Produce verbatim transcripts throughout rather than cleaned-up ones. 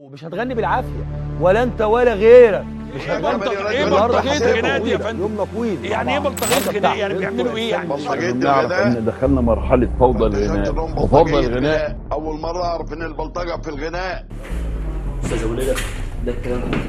ومش هتغني بالعافيه ولا انت ولا غيرك. مش هتغني ايه بلطجيه غناء دي يا فندم؟ يوم طويل. يعني ايه بلطجيه غناء؟ يعني بيعملوا ايه يعني؟ بلطجيه نعرف ان دخلنا مرحله فوضى الغناء وفوضى الغناء. اول مره اعرف ان البلطجه في الغناء. استاذ ابو ليلى ده الكلام ده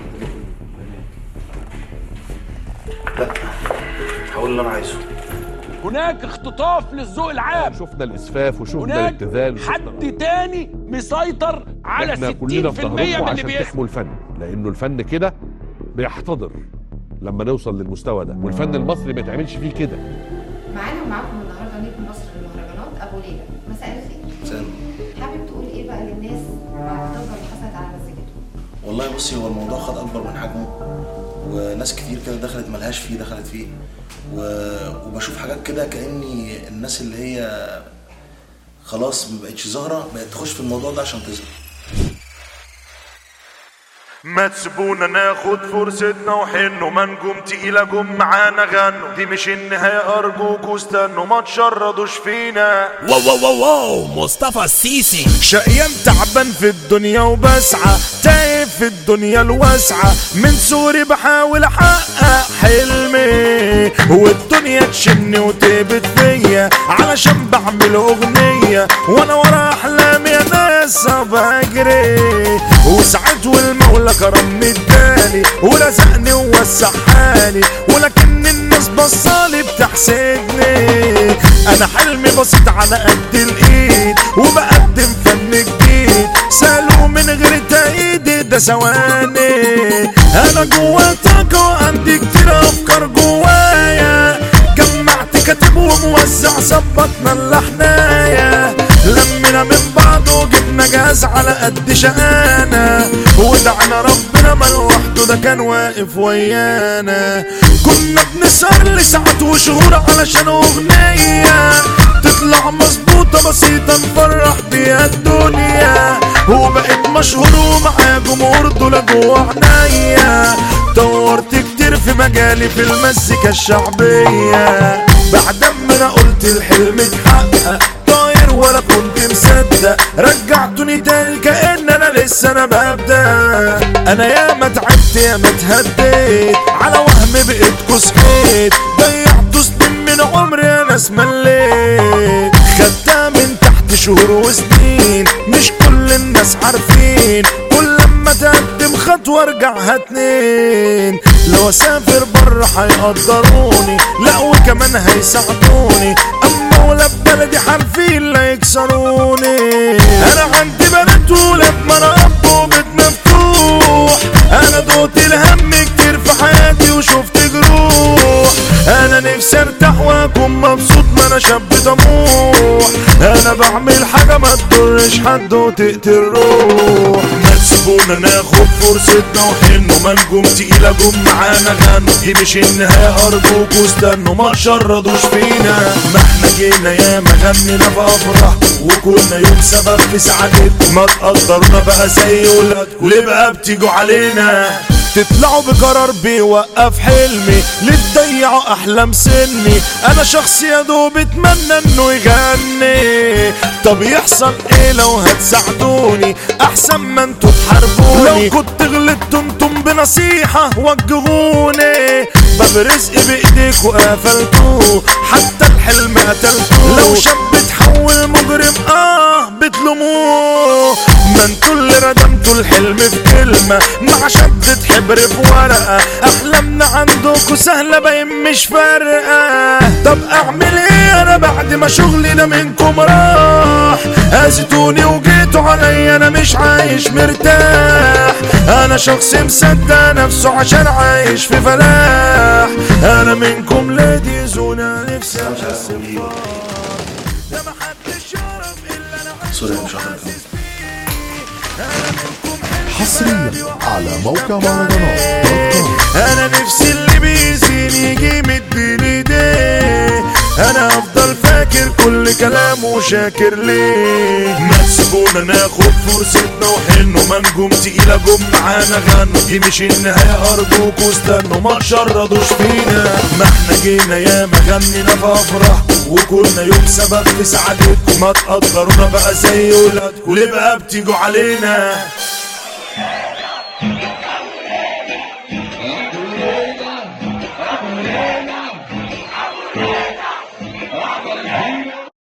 لا هقول اللي انا عايزه. هناك اختطاف للذوق العام، شفنا الاسفاف وشفنا الابتذال، حد تاني مسيطر على ستين في المية من اللي بيسمع. تحموا الفن، لانه الفن كده بيحتضر لما نوصل للمستوى ده، والفن المصري ما يتعملش فيه كده. معانا ومعاكم النهارده نجم مصر للمهرجانات ابو ليلى. مساء الخير. مساء. حابب تقول ايه بقى للناس بعد الضجه اللي حصلت على مزيكته؟ والله بصي، هو الموضوع خد اكبر من حجمه، وناس كتير كده دخلت ملهاش فيه دخلت فيه، و... وبشوف حاجات كده كأني الناس اللي هي خلاص ما بقتش ظاهره بقت تخش في الموضوع ده عشان تظهر. ما تسيبونا ناخد فرصتنا وحنوا، ما نجوم تقيلة جم معانا غنوا، دي مش النهاية أرجوكوا استنوا، ما تشردوش فينا. واو واو واو واو مصطفى السيسي. شقيان تعبان في الدنيا وبسعى، تايه في الدنيا الواسعة، من سوري بحاول أحقق حلمي، والدنيا تشني وتهبط فيا علشان بعمل أغنية، وأنا ورا أحلامي يا ناس بجري، وساعات والمولى كرمني اداني ورزقني ووسع حالي، ولكن الناس بصالي بتحسدني. انا حلمي بسيط على قد الايد وبقدم فن جديد، سالوا من غير تأييدي ده ثواني. انا جوا طاقة وعندي كتير افكار جوايا، جمعت كاتب وموزع ظبطنا اللحناية، لمنا من بعض وجبنا جهاز على قد شقانا، ودعنا ربنا ما لوحده ده كان واقف ويانا. كنا بنسهر لساعات وشهور علشان اغنية تطلع مظبوطة بسيطة نفرح بيها الدنيا، وبقيت مشهور ومعايا جمهور دول جوا عينيا. دورت كتير في مجالي في المزيكا الشعبية، بعد ما انا قلت الحلم اتحقق طاير ولا كنت مصدق، رجعتوني تاني كأن انا لسه انا ببدأ. انا ياما تعبت ياما اتهديت على وهم بقيتكوا صحيت، ضيعتوا سنين من عمري انا اسمليت، خدتها من تحت شهور وسنين مش كل الناس عارفين، كل لما تقدم خطوة ارجعها اتنين، لو اسافر بره هيقدروني لا وكمان هيساعدوني، اما ولاد بلدي عارفين لا يكسروني. انا عندي بنات ولاد مراب وبيت مفتوح، انا دوت الهم كتير في حياتي وشفت جروح، انا نفسي ارتاح واكون مبسوط ما انا شاب طموح، انا بعمل حاجة ما تضرش حد وتقتل روح. ما تسيبونا ناخد فرصتنا وحنوا، ما نجوم تقيلة جم معانا غنوا، دي مش النهاية أرجوكوا استنوا ما تشردوش فينا. ما احنا جينا ياما غنينا في أفراح وكنا يوم سبب في سعادتكم، ما تقدرونا بقى زي ولادكم ليه بقى بتيجوا علينا؟ تطلعوا بقرار بيوقف حلمي ليه تضيعوا احلام سني؟ انا شخص يا دوب اتمنى انه يغني، طب يحصل ايه لو هتساعدوني احسن ما انتوا تحاربوني؟ لو كنت غلطت انتم بنصيحة وجهوني، باب رزقي بايديكوا قفلتوه حتى الحلم قتلتوه، لو شاب تحول مجرم اه بتلوموه، ما انتوا اللي ردمتوا الحلم في كلمة مع شدة حبر في ورقة، احلامنا عندكوا سهلة باين مش فارقة. طب اعمل ايه انا بعد ما شغلي ده منكم راح؟ اذيتوني وجيتوا عليا انا مش عايش مرتاح، انا شخص مصدق نفسه عشان عايش في فلاح، انا منكم ليديز وانا نفسي احس بفرح، ده محدش يعرف الا انا عايش وحاسس بيه، انا منكم حصريا على موقع مهرجانات دوت كوم. انا نفسي اللي بيزيني يجي مديني ايديه، انا افضل فاكر كل كلامه وشاكر ليه. ما تسيبونا ناخد فرصتنا وحنوا، ما نجوم تقيلة جم معانا غنوا، دي مش النهاية ارجوكوا استنوا ما تشردوش فينا. ما احنا جينا ياما غنينا في افراح وكنا يوم سبب في سعادتكم، ما تقدرونا بقى زي ولادكم ليه بقى بتيجوا علينا؟